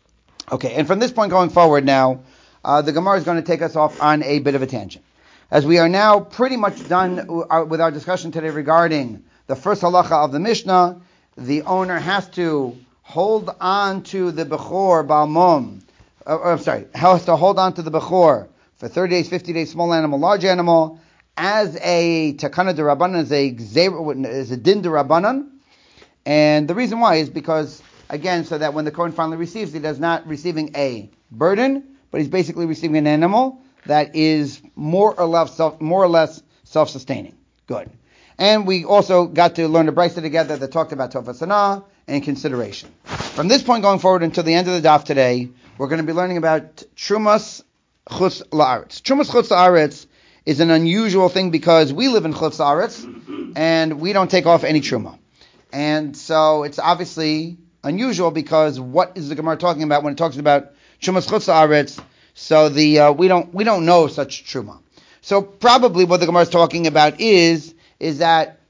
the Gemara is going to take us off on a bit of a tangent. As we are now pretty much done with our discussion today regarding the first halacha of the Mishnah, the owner has to hold on to the Bechor Ba'amom, has to hold on to the Bechor for 30 days, 50 days, small animal, large animal, as a Takana D'Rabbanan, as a Din D'Rabbanan. And the reason why is because, again, so that when the Kohen finally receives it, he's not receiving a burden, but he's basically receiving an animal that is more or less self-sustaining. Good. And we also got to learn the Brisa together that talked about Tovas Hana and consideration. From this point going forward until the end of the daf today, we're going to be learning about Trumas Chutz La'aretz. Trumas Chutz La'aretz is an unusual thing because we live in Chutz La'aretz and we don't take off any Truma. And so it's obviously unusual because what is the Gemara talking about when it talks about Trumas Chutz La'aretz? So we don't know such Truma. So probably what the Gemara is talking about is that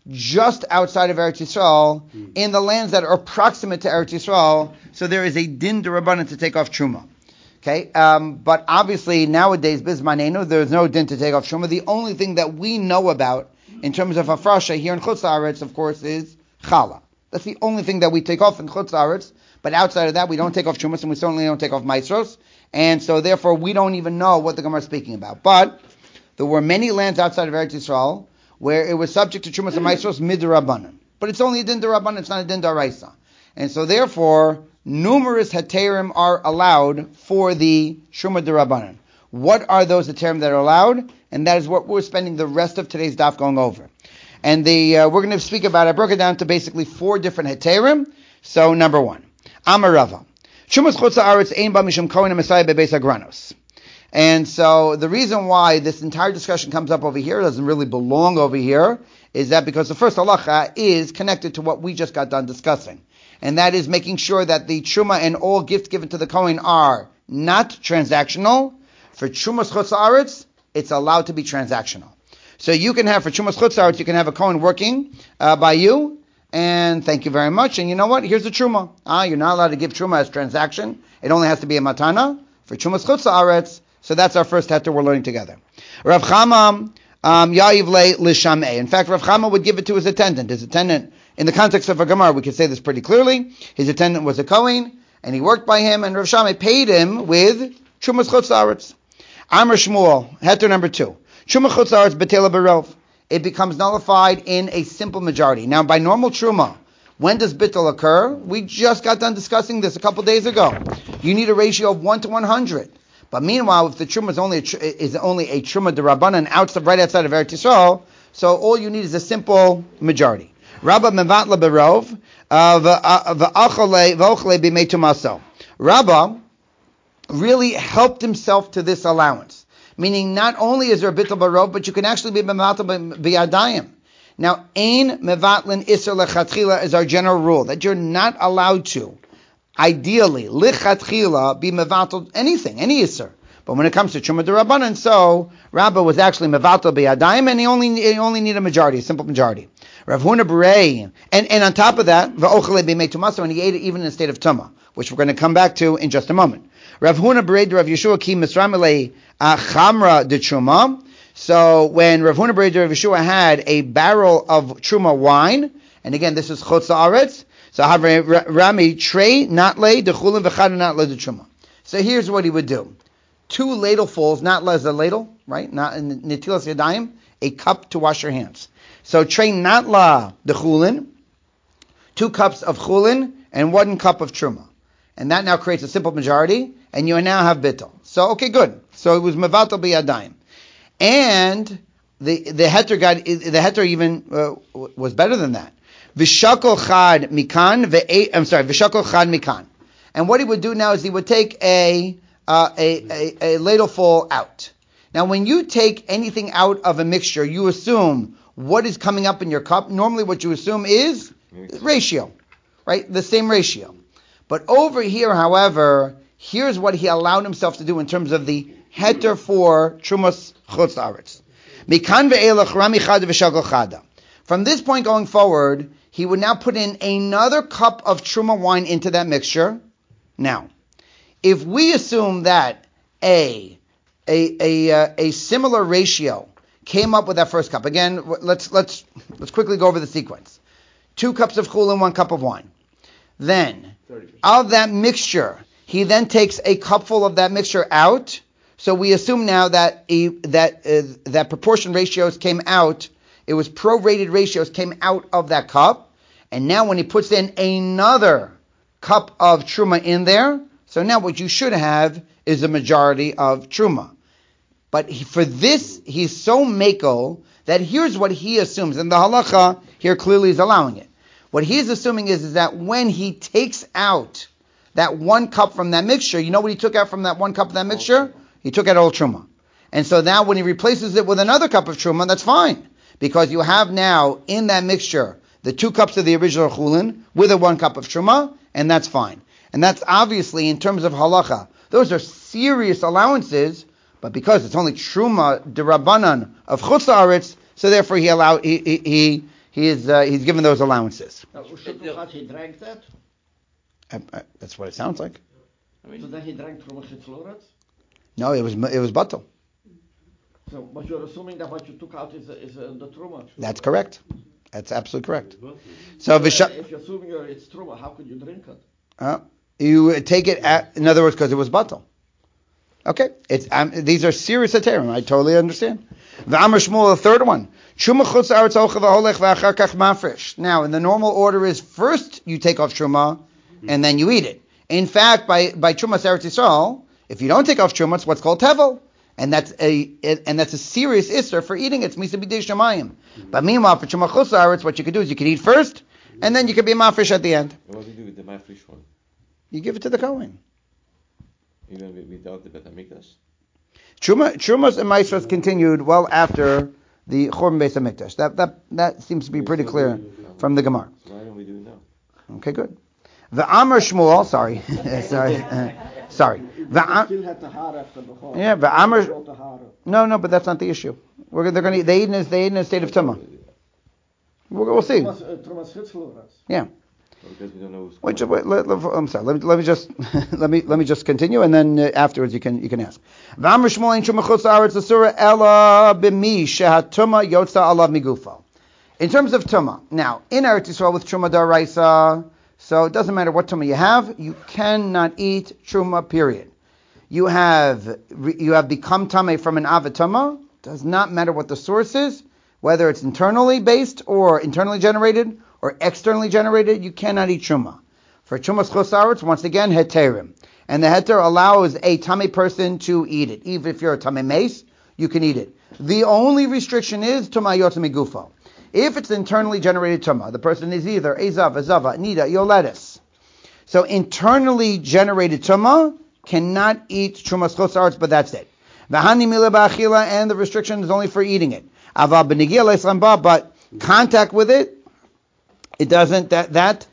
just outside of Eretz Yisrael, in the lands that are proximate to Eretz Yisrael, so there is a din d'Rabbanan to take off Truma. Okay, but obviously nowadays, Bismanenu, there's no din to take off Truma. The only thing that we know about in terms of Hafrasha here in Chutz La'aretz, of course, is Chala. That's the only thing that we take off in Chutz La'aretz, but outside of that, we don't take off Trumas, and we certainly don't take off Maisros, and so therefore we don't even know what the Gemara is speaking about. But there were many lands outside of Eretz Yisrael where it was subject to Trumas and Maisros mid-Rabbanan. But it's only a din d'Rabbanan, it's not a din d'Oraisa. And so therefore, numerous heterim are allowed for the Truma d'Rabbanan. What are those heterim that are allowed? And that is what we're spending the rest of today's daf going over. And we're going to speak about, I broke it down to basically 4 different heterim. So number 1, Amarava. Trumas chutz haaretz ein ba mishum kohen ha'mesayeh bebeis hagranos. And so the reason why this entire discussion comes up over here, doesn't really belong over here, is that because the first halacha is connected to what we just got done discussing. And that is making sure that the truma and all gifts given to the kohen are not transactional. For trumas chutz haaretz, it's allowed to be transactional. So you can have, for trumas chutz haaretz, you can have a kohen working by you, and thank you very much. And you know what? Here's the truma. You're not allowed to give truma as transaction. It only has to be a matana. For trumas chutz haaretz, so that's our first heter we're learning together. Rav Chama ya'iv le lishamei. In fact, Rav Chama would give it to his attendant. His attendant, in the context of a Gemara, we could say this pretty clearly. His attendant was a kohen, and he worked by him, and Rav Shammai paid him with trumas chutz haaretz. Amar Shmuel, heter number 2. Truma chutz haaretz betela berov. It becomes nullified in a simple majority. Now, by normal truma, when does bittul occur? We just got done discussing this a couple days ago. You need a ratio of 1 to 100. But meanwhile, if the truma is only a truma d'Rabbanan right outside of Eretz Yisrael, so all you need is a simple majority. Rabba mevatla berov v'ochle b'mei tumaso. Rabba really helped himself to this allowance. Meaning, not only is there a bittul berov, but you can actually be mevatla b'yadayim. Now, ein mevatlin iser lechatchila is our general rule, that you're not allowed to, ideally, lichatchila, be mevatel anything, any iser. But when it comes to truma d'Rabbanan, so Rabba was actually mevatel b'yadayim, and he only need a majority, a simple majority. Rav Huna Berei, and on top of that, v'ochle b'mei tumaso, and he ate it even in a state of tuma, which we're going to come back to in just a moment. Rav Huna Berei de Rav Yeshua ki misramele chamra de truma. So when Rav Huna Berei de Rav Yeshua had a barrel of truma wine, and again this is chutz haaretz, so Rami trey natle de chulin v'chad natle de truma. So here's what he would do: 2 ladlefuls, natle is a ladle, right? Not in netilas yadayim, a cup to wash your hands. So trey natla de chulin, 2 cups of chulin, and 1 cup of truma, and that now creates a simple majority, and you now have bittul. So okay, good. So it was mevatel b'yadayim, and the heter even was better than that. V'shakol chad mikan v'shakol chad mikan. And what he would do now is he would take a ladleful out. Now, when you take anything out of a mixture, you assume what is coming up in your cup. Normally, what you assume is ratio, right? The same ratio. But over here, however, here's what he allowed himself to do in terms of the heter for trumas chutz haaretz. Mikan ve'elach rami chada v'shakol chada. From this point going forward, he would now put in another cup of truma wine into that mixture. Now, if we assume that a similar ratio came up with that first cup, again, let's quickly go over the sequence. 2 cups of chulin, 1 cup of wine. Then, 30%. Of that mixture, he then takes a cupful of that mixture out. So we assume now that that proportion ratios came out. It was prorated ratios came out of that cup. And now when he puts in another cup of truma in there, so now what you should have is a majority of truma. But for this, he's so makel that here's what he assumes. And the halacha here clearly is allowing it. What he's assuming is that when he takes out that 1 cup from that mixture, you know what he took out from that 1 cup of that mixture? He took out all truma. And so now when he replaces it with another cup of truma, that's fine. Because you have now in that mixture the 2 cups of the original chulin with a 1 cup of truma, and that's fine. And that's obviously, in terms of halacha, those are serious allowances, but because it's only truma d'Rabbanan of chutz haaretz, so therefore he he's given those allowances. He drank that? That's what it sounds like. So that he drank from a chitzloretz? No, it was batal. So, but you're assuming that what you took out is the truma. That's correct. That's absolutely correct. So if you're assuming it's truma, how could you drink it? You take it in other words, because it was batal. Okay, these are serious aterim. I totally understand. V'amar Shmuel, the third one. Truma chutz haaretz ocha v'holech v'achar kach mafresh. Now, in the normal order is first you take off truma and then you eat it. In fact, by truma Eretz Yisrael, if you don't take off truma, it's what's called tevel. And that's a serious isser for eating it. It's misa b'dei shamayim. But meanwhile, for truma chutz haaretz, what you could do is you could eat first, and then you could be mafresh at the end. What do you do with the mafresh one? You give it to the Kohen. Even without the Bet HaMikdash? Trumas and Maasros continued well after the Churban Beis HaMikdash. That seems to be pretty clear from the Gemara. So why don't we do it now? Okay, good. The Amar Shmuel, sorry. Still had the har after before. Yeah, the Amar. No, but that's not the issue. They eat in a state of tumah. We'll see. Yeah. Because we don't know I'm sorry. Let me just let me just continue, and then afterwards you can ask. V'amar Shmuel ein truma chutz haaretz asura ela b'mi shehatuma yotza alav migufa. In terms of tuma, now in Eretz Yisrael with truma d'oraisa, so it doesn't matter what tuma you have, you cannot eat truma. Period. You have become tamei from an avatuma. Does not matter what the source is, whether it's internally based or internally generated or externally generated, you cannot eat truma. For trumas chutz haaretz, once again, heterim. And the heter allows a tamei person to eat it. Even if you're a tamei mace, you can eat it. The only restriction is tuma yotza migufa. If it's internally generated tuma, the person is either ezav, azava, nida, yoletis. So internally generated tuma cannot eat trumas chutz haaretz, but that's it. V'hani mila ba'achila, and the restriction is only for eating it. Ava b'negia le'slamba, but contact with it, it doesn't. That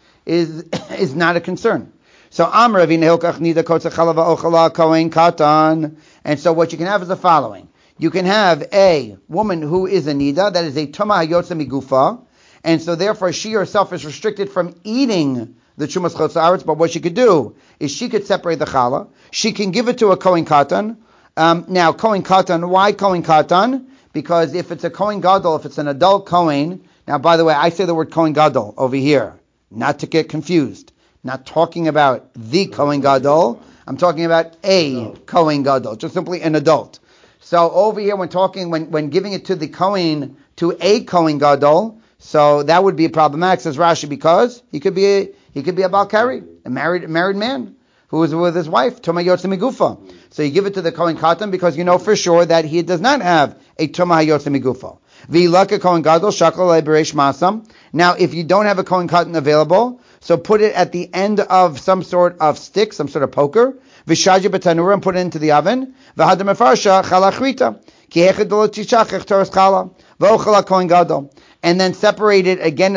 is not a concern. So Amr Avinehilkach Nida Kotza Chalava Ochala Kohen Katan. And so what you can have is the following: you can have a woman who is a nida, that is a tuma hayotza migufa, and so therefore she herself is restricted from eating the trumas chutz haaretz. But what she could do is she could separate the challah. She can give it to a Kohen Katan. Now Kohen Katan, why Kohen Katan? Because if it's a Kohen Gadol, if it's an adult Kohen. Now, by the way, I say the word Kohen Gadol over here, not to get confused. Not talking about the Kohen Gadol. I'm talking about a Kohen Gadol, just simply an adult. So over here, when giving it to the Kohen, to a Kohen Gadol, so that would be problematic, says Rashi, because he could be a Balkari, a married man who is with his wife, Tuma Yotze Migufa. So you give it to the Kohen Katan because you know for sure that he does not have a Tuma Yotze Migufa. V'ilaka Kohen Gadol shakal bereish masam. Now, if you don't have a Kohen Katan available, so put it at the end of some sort of stick, some sort of poker. V'shaja b'tanura, and put it into the oven. V'hadam efarsha chalachrita ki hechad lo tichachach toras chala v'ochala Kohen Gadol, and then separate it again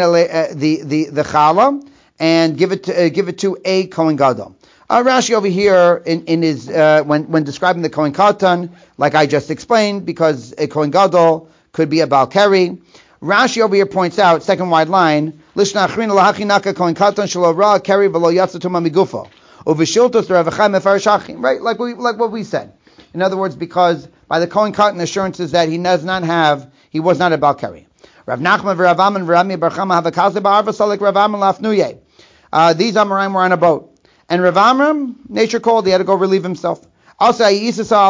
the chala and give it to a Kohen Gadol. Rashi over here in his when describing the Kohen Katan, like I just explained, because a Kohen Gadol could be a Balkari. Rashi over here points out, second wide line, Lishna achrina lahachinaka Kohen Katan shelo ra keri v'lo yatsa tuma migufo uvishiltos ravachai mefarshachim. Right, like what we said. In other words, because by the Kohen Katan assurances that he was not a Balkari. Rav Nachman v'Rav Aman v'Rami bar Chama have a kaze ba'arva salik Rav Aman lafnuye. These Amoraim were on a boat, and Rav Amram, nature called, he had to go relieve himself. Also, a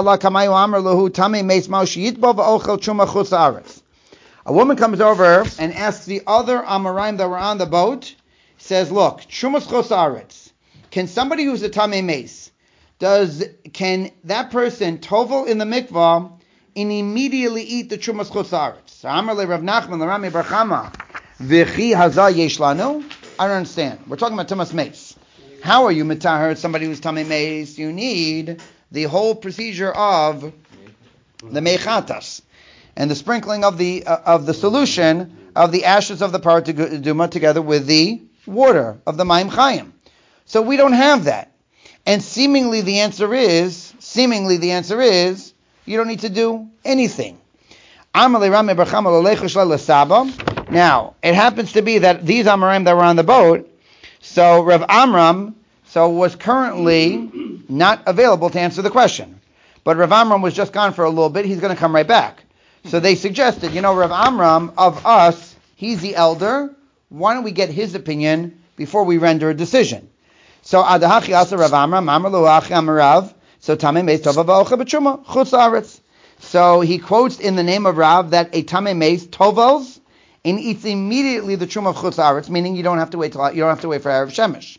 woman comes over and asks the other Amoraim that were on the boat, says, look, Trumas Chutz Haaretz, can somebody who's a Tamei Mace, can that person tovel in the mikvah and immediately eat the Trumas Chutz Haaretz? So Amar le Rav Nachman le Rami bar Chama v'chi haza yesh lanu. I don't understand. We're talking about Tumas Mace. How are you mitahar somebody who's Tamei Mace? You need the whole procedure of the mechatas and the sprinkling of the solution of the ashes of the paraduma together with the water of the Maim Chayim. So we don't have that. And seemingly the answer is you don't need to do anything. Now, it happens to be that these Amoraim that were on the boat, so Rav Amram was currently not available to answer the question. But Rav Amram was just gone for a little bit. He's going to come right back. So they suggested, Rav Amram, of us, he's the elder. Why don't we get his opinion before we render a decision? So Adahachi Asa Rav Amram, Amar Lo Achi Amarav, so Tamei Meis Tova Va'ocha B'Truma, Chutz La'aretz. So he quotes in the name of Rav that a Tamei Meis tovels and eats immediately the Truma of Chutz La'aretz, meaning you don't have to wait for Erev Shemesh.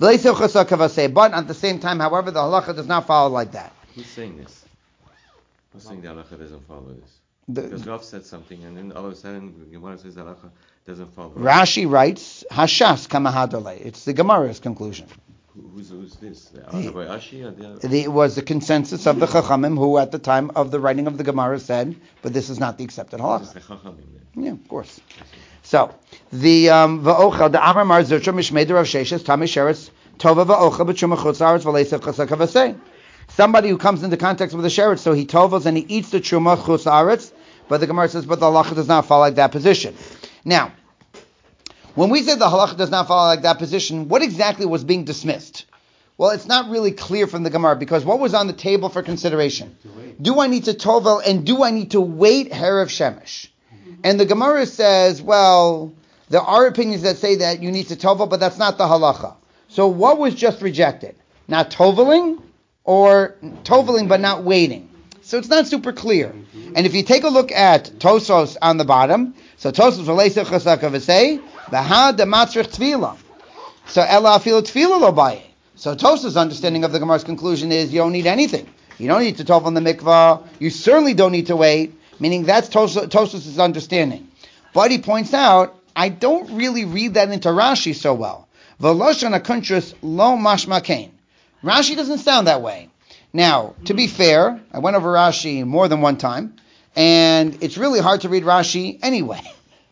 But at the same time, however, the halacha does not follow like that. Who's saying this? Who's saying the halacha doesn't follow this? Because Rav said something, and then all of a sudden, the Gemara says the halacha doesn't follow. Rashi writes, Hashas kamahadole. It's the Gemara's conclusion. Who's this? The it was the consensus of the Chachamim, who at the time of the writing of the Gemara said, but this is not the accepted halacha. Yeah, of course. So, the Va'ocha, the Amar Mar Zercha Mishmei Rav Sheshes, Tamei Sheretz, Tova Va'ocha B'Truma Chutz La'aretz V'Leisev Chasek Havasei. Somebody who comes into contact with the sheretz, so he tovels and he eats the Truma Chutz La'aretz, but the Gemara says, but the halacha does not follow like that position. Now, when we say the halacha does not follow like that position, what exactly was being dismissed? Well, it's not really clear from the Gemara, because what was on the table for consideration? Do I need to tovel and do I need to wait Erev Shemesh? And the Gemara says, well, there are opinions that say that you need to tovel, but that's not the halacha. So what was just rejected? Not toveling, or toveling but not waiting? So it's not super clear. And if you take a look at Tosos on the bottom, so Tosos v'leisech chasak avasei, v'ha dematzrich tvila. So ela afilu tvila lo baye. So Tosos' understanding of the Gemara's conclusion is you don't need anything. You don't need to tovel in the mikvah. You certainly don't need to wait. Meaning that's Tosos' understanding. But he points out, I don't really read that into Rashi so well. V'loshon ha'kuntris lo mashma kain. Rashi doesn't sound that way. Now, to be fair, I went over Rashi more than one time, and it's really hard to read Rashi anyway.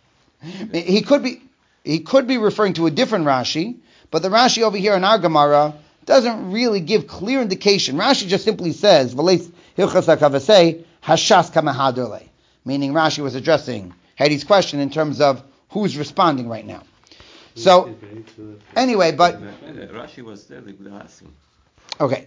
He could be referring to a different Rashi, but the Rashi over here in our Gemara doesn't really give clear indication. Rashi just simply says, V'leis hilchas hakavasei, hashas kamahadole, meaning Rashi was addressing Hedi's question in terms of who's responding right now. So, anyway, but Rashi was there, they could ask him. Okay,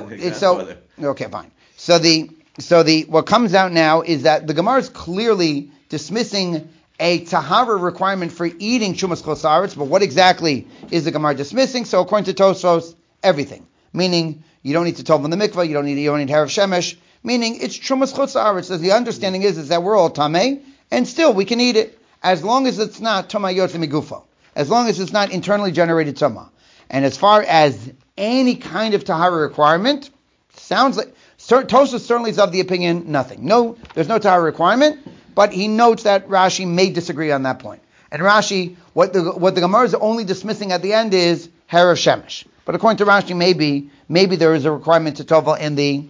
okay, fine. So the what comes out now is that the Gemara is clearly dismissing a tahara requirement for eating Chumas Chutz La'aretz, but what exactly is the Gemara dismissing? So according to Tosfos, everything, meaning you don't need to tov in the mikvah, you don't need Erev Shemesh, meaning it's Chumas Chutz La'aretz. So the understanding is that we're all tamei, and still we can eat it as long as it's not tuma yotze migufa, as long as it's not internally generated tuma. And as far as any kind of tahara requirement, sounds like Tosfos certainly is of the opinion nothing. No, there's no tahara requirement, but he notes that Rashi may disagree on that point. And Rashi, what the Gemara is only dismissing at the end is Erev Shemesh. But according to Rashi, maybe there is a requirement to tovel in the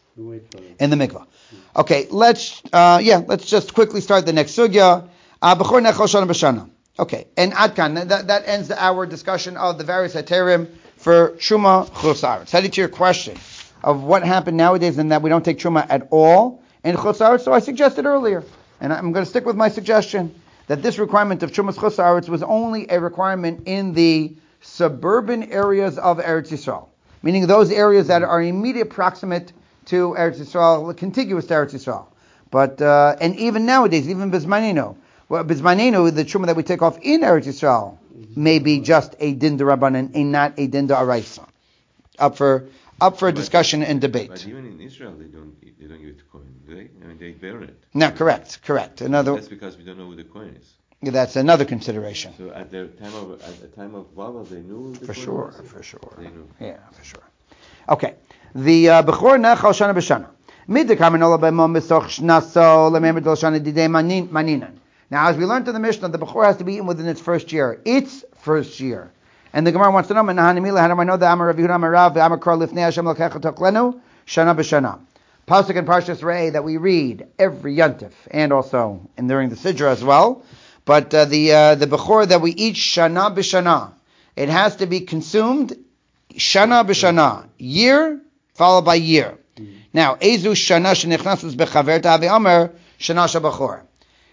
mikvah. Okay, let's just quickly start the next sugya. B'chor nechol shana b'shana. Okay, and Adkan, that ends our discussion of the various heterim for Truma Chutz La'aretz. Heading to your question of what happened nowadays and that we don't take Truma at all in Chutz La'aretz, so I suggested earlier, and I'm going to stick with my suggestion, that this requirement of Trumas Chutz La'aretz was only a requirement in the suburban areas of Eretz Yisrael, meaning those areas that are immediate proximate to Eretz Yisrael, contiguous to Eretz Yisrael. But, and even nowadays, even Bismanino, the Truma that we take off in Eretz Yisrael may be just a din d'Rabbanan and not a din d'Oraisa. Up for discussion and debate. But even in Israel, they don't give it coin, do they? I mean, they burn it. No, correct. That's because we don't know who the coin is. That's another consideration. So at the time of Baba, they knew the for coin sure, was? For sure. They knew. Yeah, for sure. Okay. The Bechor Nechal Shana B'Shana. Now, as we learned in the Mishnah, the Bechor has to be eaten within its first year. Its first year. And the Gemara wants to know, how do I know that Amar Rav Yehuda Amar Rav Amar Kor Lifnei Hashem L'kecha Toklenu Shana B'Shana. Pasuk in Parshas Re'eh that we read every Yontif and also during the Sidra as well. But the Bechor that we eat Shana B'Shana, it has to be consumed Shana B'Shana, year followed by year. Now, Ezu Shana Shenichnasus Bechaver Ta'avi Amar Shana Shabachor.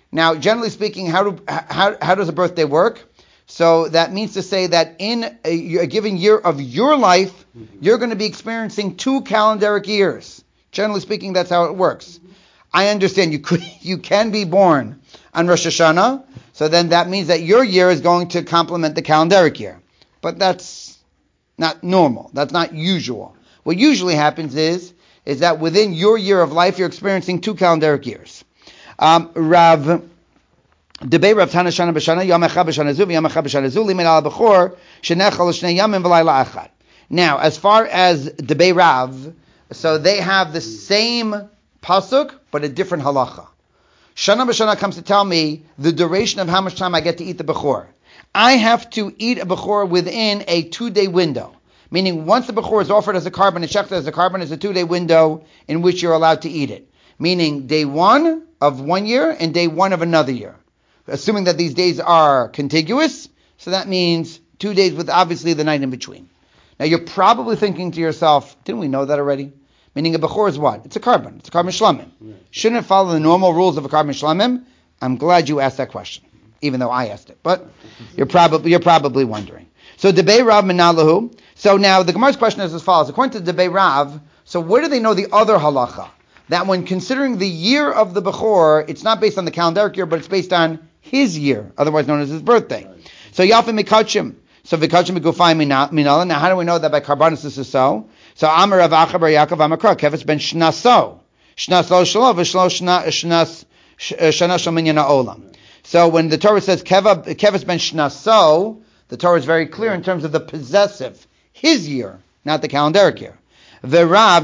Now, generally speaking, how does a birthday work? So that means to say that in a given year of your life, you're going to be experiencing 2 calendaric years. Generally speaking, that's how it works. I understand you can be born on Rosh Hashanah, so then that means that your year is going to complement the calendaric year. But that's not normal. That's not usual. What usually happens is that within your year of life, you're experiencing 2 calendaric years. Rav Debei Rav Tana Shana B'Shana Yom Echad B'Shana Zu V'Yom Echad B'Shana Zu Limin Al B'Chor Shenechal Shnei Yamim V'Layla Echad. Now, as far as Debei Rav, so they have the same pasuk but a different halacha. Shana B'Shana comes to tell me the duration of how much time I get to eat the B'Chor. I have to eat a B'Chor within a 2-day window. Meaning, once the B'Chor is offered as a carbon and shechted as a carbon, is a 2-day window in which you're allowed to eat it. Meaning, day 1 of 1 year and day 1 of another year. Assuming that these days are contiguous, so that means 2 days with obviously the night in between. Now, you're probably thinking to yourself, didn't we know that already? Meaning, a B'Chor is what? It's a carbon. It's a carbon shlamim. Right. Shouldn't it follow the normal rules of a carbon shlamim? I'm glad you asked that question, even though I asked it. But you're probably wondering. So, Debei Rav Minalahu. So now the Gemara's question is as follows. According to Debei Rav, so where do they know the other halacha? That when considering the year of the Bechor, it's not based on the calendaric year, but it's based on his year, otherwise known as his birthday. Right. So Yafim Mikachim. So Vikachim Megufay Minala. Now how do we know that by Karbanis this is so? So Amar Rav Acha Bar Yaakov Amakra, Kevis ben Shnaso. Shnaso Shalov, V'shlo Shnas Shana Shalminyana Olam. So when the Torah says Kevis ben Shnaso, the Torah is very clear in terms of the possessive, his year, not the calendaric year. Now,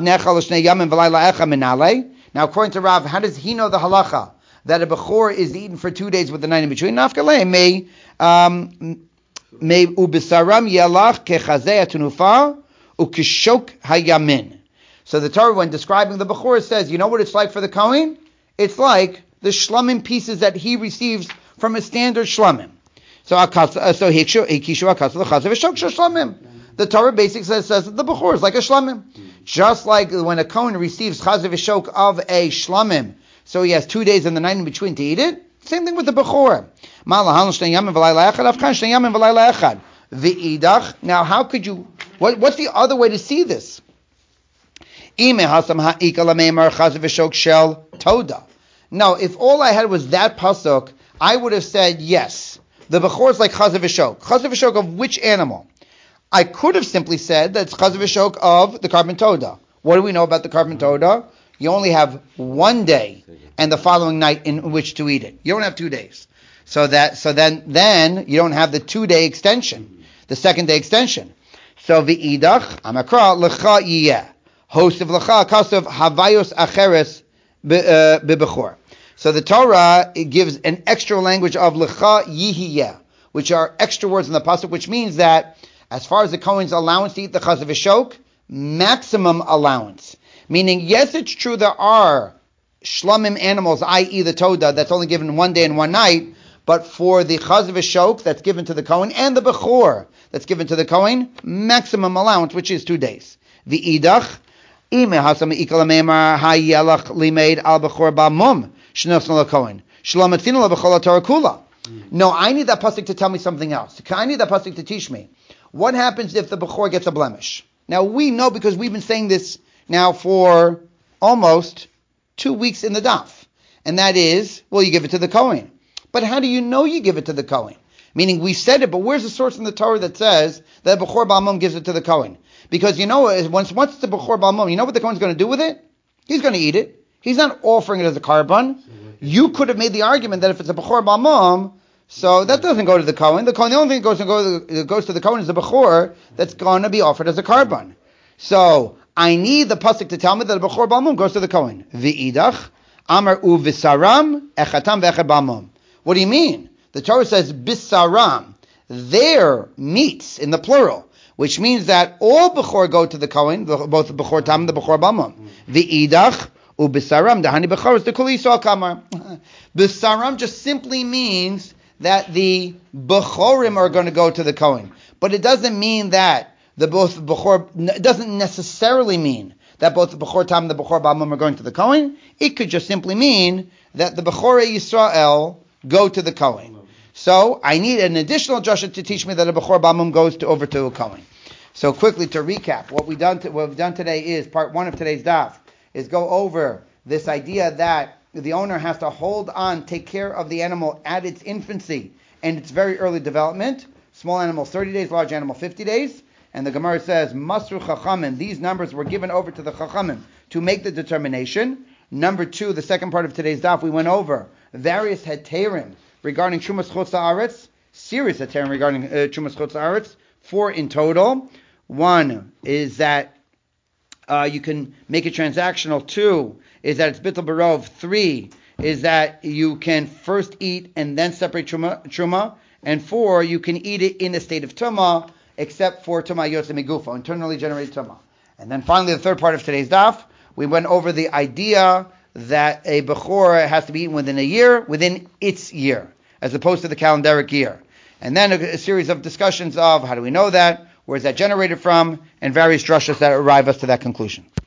according to Rav, how does he know the halacha that a Bechor is eaten for 2 days with the night in between? Nafkalei may ubisaram yelach kechazei atunufa ukishok hayamin. So the Torah, when describing the Bechor, says, you know what it's like for the Kohen? It's like the shlamim pieces that he receives from a standard shlamim. So the Torah basically says that the Bechor is like a shlamim. Just like when a Kohen receives chazav v'shok of a shlamim, so he has 2 days and the night in between to eat it. Same thing with the Bechor. Now, how could you? What's the other way to see this? No, if all I had was that pasuk, I would have said yes. The Bechor is like chazav v'shok. Chazav v'shok of which animal? I could have simply said that it's chazav v'shok of the carbon toda. What do we know about the carbon toda? You only have 1 day and the following night in which to eat it. You don't have 2 days. So then you don't have the 2-day extension, the 2nd-day extension. So v'idach amakra lecha yiyeh host of lecha kasav havayos acheres bebechor. So the Torah, it gives an extra language of lecha yihiyeh, which are extra words in the pasuk, which means that as far as the Kohen's allowance to eat the chazav v'shok, maximum allowance. Meaning, yes, it's true there are shlamim animals, i.e. the toda, that's only given 1 day and 1 night, but for the chazav v'shok that's given to the Kohen, and the Bechor that's given to the Kohen, maximum allowance, which is 2 days. The idach, ime hasam ikal meimar hayelach limeid al Bechor ba'mum shnosna l'Kohen shalom etzinu l'Bechor Torah kula. No, I need that pasuk to tell me something else. I need that pasuk to teach me. What happens if the Bechor gets a blemish? Now, we know because we've been saying this now for almost 2 weeks in the daf. And that is, well, you give it to the Kohen. But how do you know you give it to the Kohen? Meaning, we said it, but where's the source in the Torah that says that Bechor Ba'amum gives it to the Kohen? Because you know, once it's the Bechor Ba'amum, you know what the Kohen's going to do with it? He's going to eat it. He's not offering it as a carbon. You could have made the argument that if it's a Bechor Ba'amum, so that doesn't go to the Kohen. The only thing that goes to the Kohen is the Bechor that's going to be offered as a carbon. So I need the pasuk to tell me that the Bechor Ba'amum goes to the Kohen. V'idach amar uvisaram echatam ve'echad Ba'amum. What do you mean? The Torah says bisaram, their meats in the plural, which means that all Bechor go to the Kohen, both the Bechor Tam and the Bechor Ba'amum. V'idach ubisaram dahani Bechor is the kuli yisrael kamar. Bisaram just simply means that the Bechorim are going to go to the Kohen. But it doesn't mean that it doesn't necessarily mean that both the Bechor Tam and the Bechor Ba'amum are going to the Kohen. It could just simply mean that the Bechorei Yisrael go to the Kohen. So I need an additional drasha to teach me that a Bechor Bamum goes over to a Kohen. So quickly to recap, what we've done today is part 1 of today's daf is go over this idea that the owner has to hold on, take care of the animal at its infancy and its very early development. Small animal 30 days, large animal 50 days. And the Gemara says, Masru Chachamim, these numbers were given over to the Chachamim to make the determination. Number 2, the second part of today's daf, we went over various heterim regarding Trumas Chutz Haaretz, serious heterim regarding Trumas Chutz Haaretz, 4 in total. 1 is that you can make it transactional. 2 is that it's Bittul Barov. 3 is that you can first eat and then separate Truma. And 4, you can eat it in a state of Tumah, except for Tumah Yotze Migufo, internally generated Tumah. And then finally, the third part of today's daf, we went over the idea that a Bechor has to be eaten within a year, within its year, as opposed to the calendaric year. And then a series of discussions of how do we know that, where is that generated from, and various drashas that arrive us to that conclusion.